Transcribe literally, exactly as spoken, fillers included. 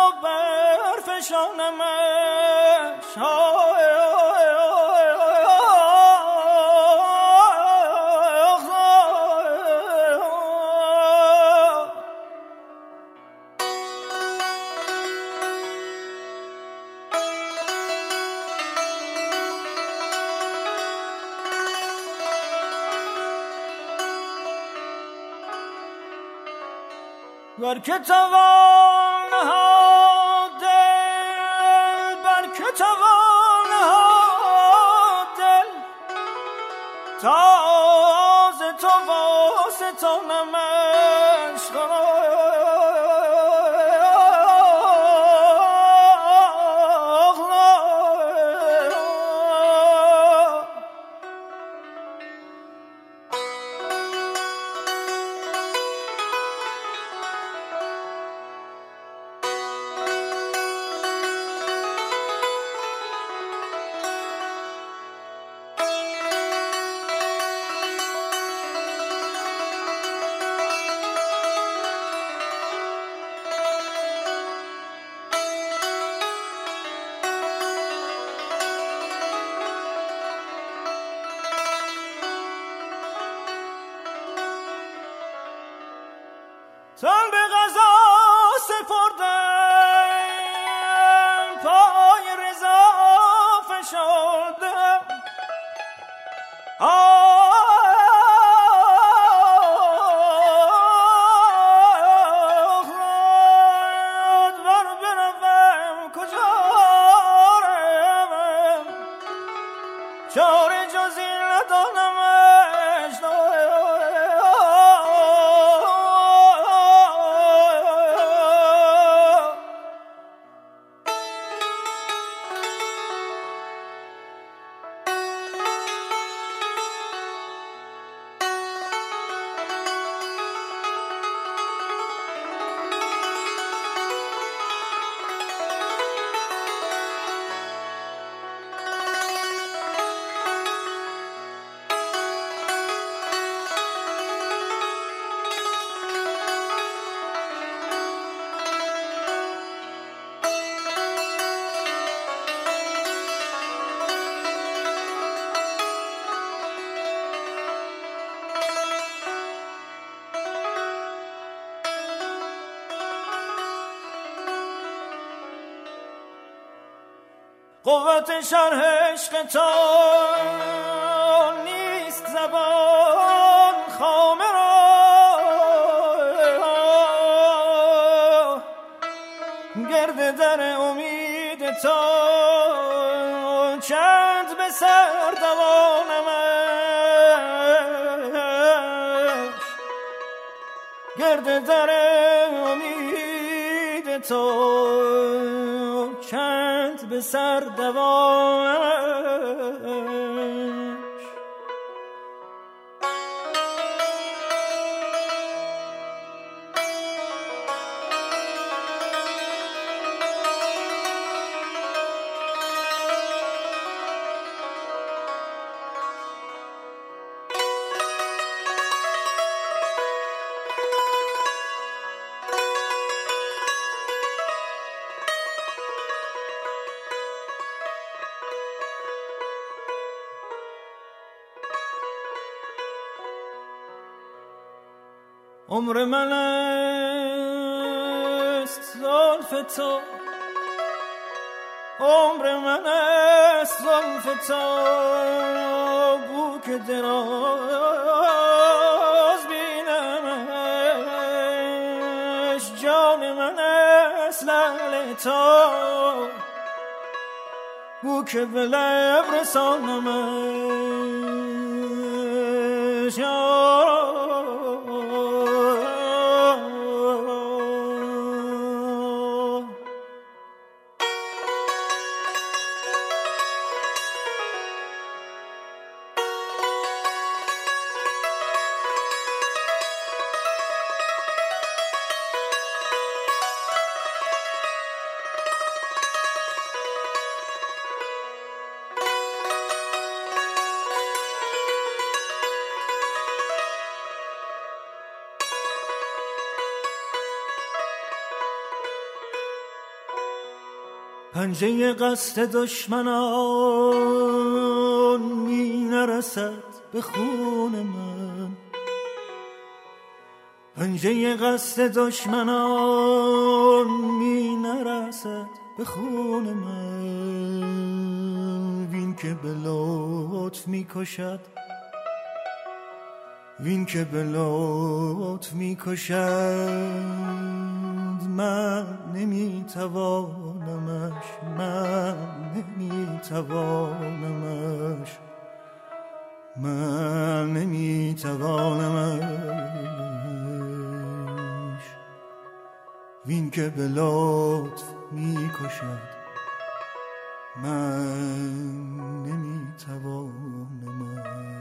برفشانمش بر که توان ها دل بر که توان ها دل تاز تو واسطانمش تن به غذا سپردم پای رضا فشردم آه بر بروم کجا روم چاره جز این ندانمش قوت شرح عشق تو نیست زبان خامه را گرد در امید تو چند به سر دوانمش گرد در امید تو چند به سر دوانمش عمر من است زلف تو عمر من است زلف تو بو که دراز بینمش جان من است لعل تو بو که به لب رسانمش پنجه قصد دشمنان می نرسد به خون من، پنجه قصد دشمنان می نرسد به خون من. وین که به لطف می کشد، وین که به لطف می کشد، من نمی توانمش، من نمی توانمش، من نمی توانمش. وین که به لطف می کشد، من نمی توانمش.